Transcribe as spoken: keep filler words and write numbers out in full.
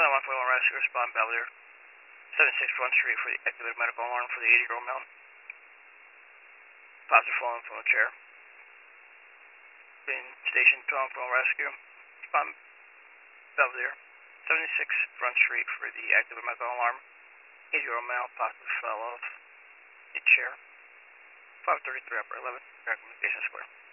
one forty-one rescue, respond Belvedere. seventy-six Front Street for the activated medical alarm for the eighty-year-old male. Positive falling from a chair. Being stationed twelve from rescue. Respond Belvedere. seventy-six Front Street for the activated medical alarm. eighty-year-old male possibly fell off a chair. five thirty-three upper eleven, Communication Square.